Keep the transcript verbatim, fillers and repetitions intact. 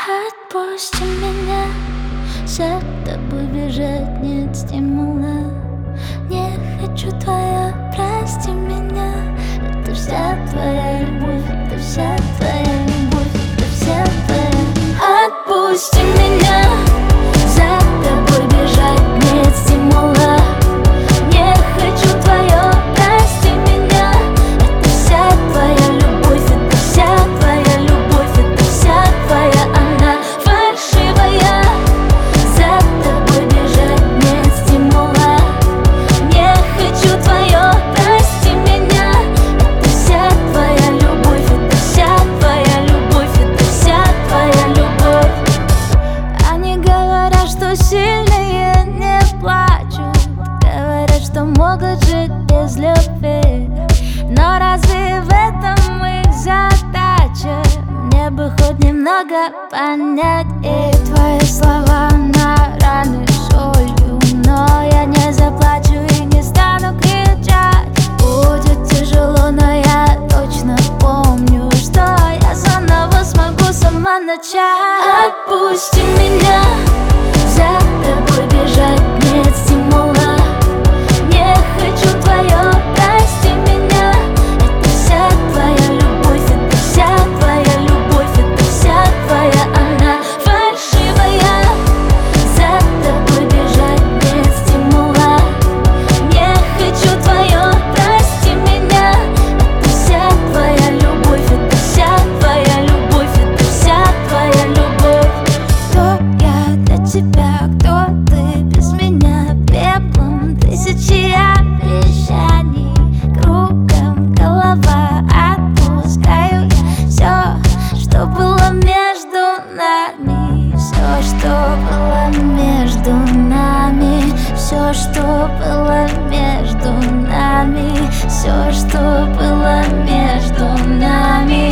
Отпусти меня, за тобой бежать нет стимула. Не хочу твоя, прости меня. Это вся твоя любовь, это вся твоя любовь, это вся твоя. Отпусти меня, за тобой бежать нет стимула. Не хочу твое, прости меня. Это вся твоя любовь, это вся твоя любовь, это вся твоя. Она фальшивая. За тобой бежать нет стимула. Не хочу твое, прости меня. Это вся твоя любовь, это вся твоя любовь, это вся твоя любовь. Они говорят, что сильные не плачут, говорят, что могут жить без любви. Но разве в этом их задача? Мне бы хоть немного понять. И твои слова на раны солью, но я не заплачу и не стану кричать. Будет тяжело, но я точно помню, что я заново смогу сама начать. Отпусти меня, за тобой бежать нет стимула. Не хочу твое, прости меня. Это вся твоя любовь, это вся твоя любовь, это вся твоя. Она фальшивая. За тобой бежать нет стимула. Не хочу твое, прости меня. Это вся твоя любовь, это вся твоя любовь, это вся твоя любовь. Кто я для тебя, кто ты без меня? Пеплом тысячи обещаний, кругом голова. Отпускаю я все, что было между нами. Все, что было между нами. Все, что было между нами. Все, что было между нами.